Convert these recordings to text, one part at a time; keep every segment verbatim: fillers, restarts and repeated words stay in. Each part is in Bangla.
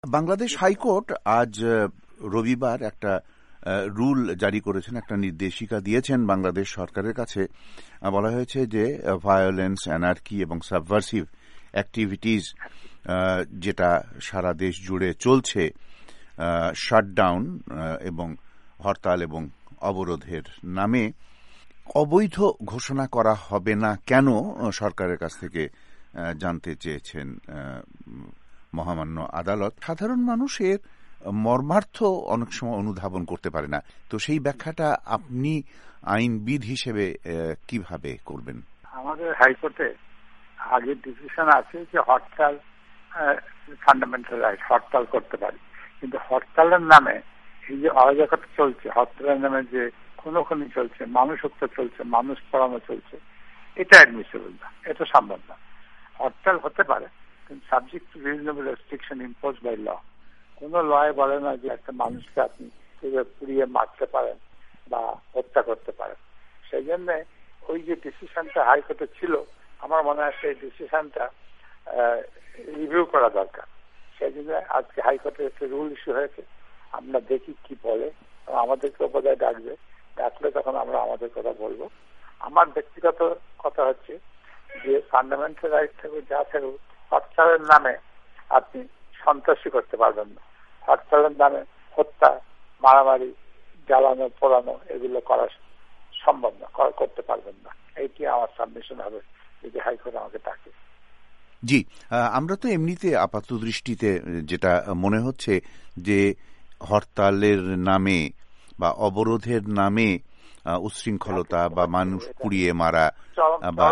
বাংলাদেশ হাইকোর্ট আজ রবিবার একটা রুল জারি করেছেন, একটা নির্দেশিকা দিয়েছেন বাংলাদেশ সরকারের কাছে। বলা হয়েছে যে ভায়োলেন্স, অ্যানার্কি এবং সাবভার্সিভ অ্যাক্টিভিটিস যেটা সারা দেশ জুড়ে চলছে, শাটডাউন এবং হরতাল এবং অবরোধের নামে অবৈধ ঘোষণা করা হবে না কেন সরকারের কাছ থেকে জানতে চেয়েছেন মহামান্য আদালত। সাধারণ মানুষের মর্মার্থ অনেক সময় অনুধাবন করতে পারে না, তো সেই ব্যাখ্যাটা আপনি আইনবিদ হিসেবে কিভাবে করবেন? আমাদের হাইকোর্টে আগের ডিসিশন আছে যে হরতাল ফান্ডামেন্টাল রাইট, হরতাল করতে পারি, কিন্তু হরতালের নামে এই যে অরাজকতা চলছে, হরতালের নামে যে খুনোখুনি চলছে, মানুষ হত্যা চলছে, মানুষ পড়ানো চলছে, এটা অ্যাডমিসেবল না, এটা সম্ভব না। হরতাল হতে পারে কিন্তু subject to reasonable restriction impose by law. কোন লয়ে বলে না যে একটা মানুষকে আপনি পুড়িয়ে মারতে পারেন বা হত্যা করতে পারেন। সেই জন্য ওই যে ডিসিশনটা হাইকোর্টে ছিল, আমার মনে হয় সেই ডিসিশনটা রিভিউ করা দরকার। সেই জন্য আজকে হাইকোর্টে একটা রুল ইস্যু হয়েছে, আমরা দেখি কি বলে, আমাদেরকে বোধহয় ডাকবে, ডাকলে তখন আমরা আমাদের কথা বলবো। আমার ব্যক্তিগত কথা হচ্ছে যে ফান্ডামেন্টাল রাইট থাকুক যা থাকুক, হরতালের নামে আপনি সন্ত্রাসী করতে পারবেন না, হরতালের নামে হত্যা, মারামারি, জ্বালানো, পোড়ানো এগুলো করা সম্ভব না, করতে পারবেন না। এইটি আমার সাবমিশন হবে যদি হাইকোর্ট আমাকে ডাকে। জি, আমরা তো এমনিতে আপাত দৃষ্টিতে যেটা মনে হচ্ছে যে হরতালের নামে বা অবরোধের নামে উচ্ছৃঙ্খলতা বা মানুষ পুড়িয়ে মারা বা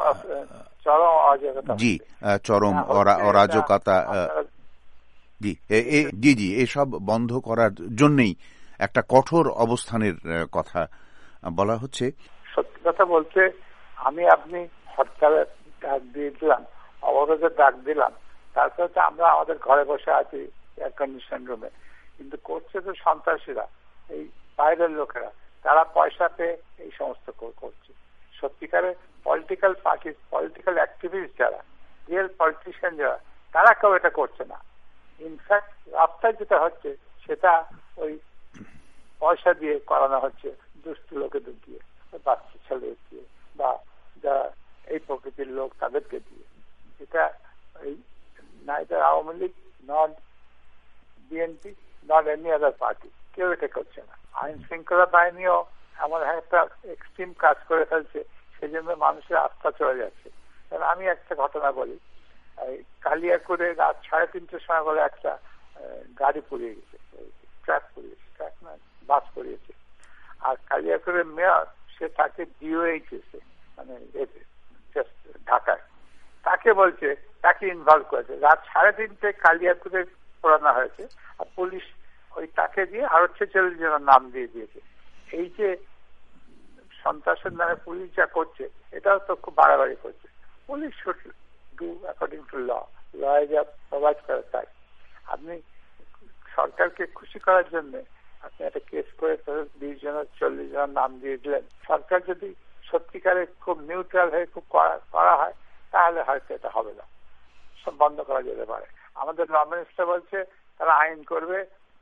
জি চরম অরাজকতা জি জি জি এসব বন্ধ করার জন্যই একটা কঠোর অবস্থানের কথা বলা হচ্ছে। সত্যি কথা বলতে আমি আপনি হরতালের ডাক দিয়ে দিলাম, অবরোধের ডাক দিলাম, তারপরে তো আমরা আমাদের ঘরে বসে আছি এয়ার কন্ডিশন রুমে, কিন্তু করছে তো সন্ত্রাসীরা, এই বাইরের লোকেরা, তারা পয়সা পেয়ে এই সমস্ত করছে। সত্যিকারের পলিটিক্যাল পার্টি, পলিটিক্যাল অ্যাক্টিভিস্ট যারা, রিয়েল পলিটিশিয়ান যারা, তারা কেউ এটা করছে না। ইনফ্যাক্ট রাস্তায় যেটা হচ্ছে সেটা ওই পয়সা দিয়ে করানো হচ্ছে, দুষ্ট লোকেদের দিয়ে, বাচ্চা ছেলেদের দিয়ে বা যারা এই প্রকৃতির লোক তাদেরকে দিয়ে। এটা এই neither Awami League, not BNP, not any other party, কেউ এটা করছে না। আইন শৃঙ্খলা বাহিনীও এমন একটা এক্সট্রিম কাজ করে ফেলছে, সেই জন্য মানুষের আস্থা চলে যাচ্ছে। কারণ আমি একটা ঘটনা বলি, কালিয়াকুড়ে রাত সাড়ে তিনটের সময় বলে একটা গাড়ি পুড়িয়ে গেছে, ট্রাক পুড়িয়েছে, ট্রাক না বাস পুড়িয়েছে। আর কালিয়াকুড়ের মেয়র সে তাকে ডিওএইচ দিয়েছে, মানে ঢাকায়, তাকে বলছে তাকে ইনভলভ করেছে। রাত সাড়ে তিনটে কালিয়াকুড়ে পোড়ানো হয়েছে, আর পুলিশ ওই তাকে দিয়ে আরো ছেচল্লিশ জনের নাম দিয়ে দিয়েছে। এই যে সন্ত্রাসের নামে পুলিশ যা করছে, এটাও তো খুব বাড়াবাড়ি করছে। Police should do according to law, law যা প্রোভাইড করে তাই। আপনি সরকারকে খুশি করার জন্য আপনি একটা কেস করে বিশ জনের চল্লিশ জনের নাম দিয়ে দিলেন। সরকার যদি সত্যিকারে খুব নিউট্রাল হয়ে খুব করা হয় তাহলে হয়তো এটা হবে না, সব বন্ধ করা যেতে পারে। আমাদের ল মিনিস্টার বলছে তারা আইন করবে,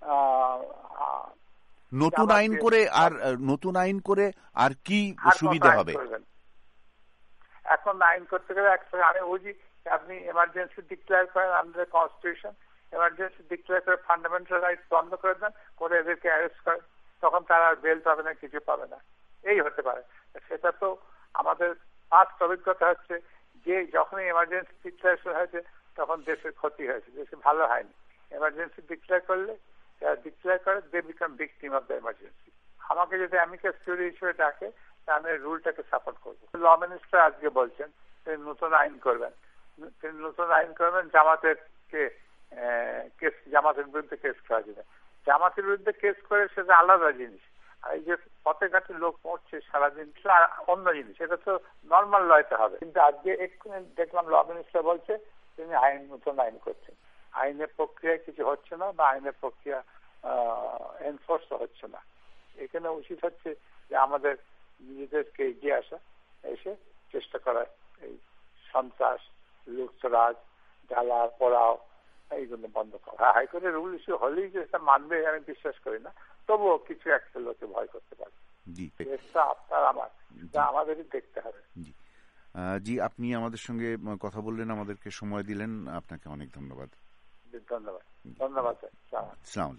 নতুন আইন করে। আর নতুন আইন করে আর কি সুবিধা হবে? এখন আইন করতে গেলে আমি বুঝি আপনি এমার্জেন্সি ডিক্লেয়ার করেন আন্ডার কনস্টিটিউশন, এমার্জেন্সি ডিক্লেয়ার করে ফান্ডামেন্টাল রাইটস বন্ধ করে দেন, করে এদেরকে অ্যারেস্ট করেন, তখন তারা আর বেল পাবে না, কিছু পাবে না। এই হতে পারে। সেটা তো আমাদের পাস্ট অভিজ্ঞতা হচ্ছে যে যখনই এমার্জেন্সি ডিক্লেয়ারেশন হয়েছে তখন দেশের ক্ষতি হয়েছে, দেশে ভালো হয়নি। এমার্জেন্সি ডিক্লেয়ার করলে যারা ডিক্লেয়ার করে they become victim of the emergency. আমাকে যদি অ্যামিকাস কিউরি হিসেবে ডাকে আমি রুলটাকে সাপোর্ট করবো। ল মিনিস্টার আজকে বলছেন তিনি নতুন আইন করবেন, তিনি নতুন আইন করবেন জামাতের কে কেস, জামাতের বিরুদ্ধে কেস করা যাবে। জামাতের বিরুদ্ধে কেস করে সেটা আলাদা জিনিস, আর এই যে পথে ঘাটে লোক মরছে সারাদিন অন্য জিনিস, এটা তো নর্মাল লয়তে হবে। কিন্তু আজকে এক্ষুনি দেখলাম ল মিনিস্টার বলছে তিনি আইন নতুন আইন করছেন, আইনের প্রক্রিয়ায় কিছু হচ্ছে না বা আইনের প্রক্রিয়া এনফোর্স হচ্ছে না। এখানে উচিত হচ্ছে যে আমাদের নিজেদেরকে এগিয়ে আসা, এসে চেষ্টা করা এই সন্ত্রাস, লুটতরাজ, জ্বালা পোড়াও, এইগুলো বন্ধ করা। হ্যাঁ, হাইকোর্টের রুল ইস্যু হলেই যে মানবে আমি বিশ্বাস করি না, তবুও কিছু একটা লোকে ভয় করতে পারে। দেশটা আপনার আমার, আমাদেরই দেখতে হবে। জি, আপনি আমাদের সঙ্গে কথা বললেন, আমাদেরকে সময় দিলেন, আপনাকে অনেক ধন্যবাদ। ধন্যবাদ ধন্যবাদ স্যার।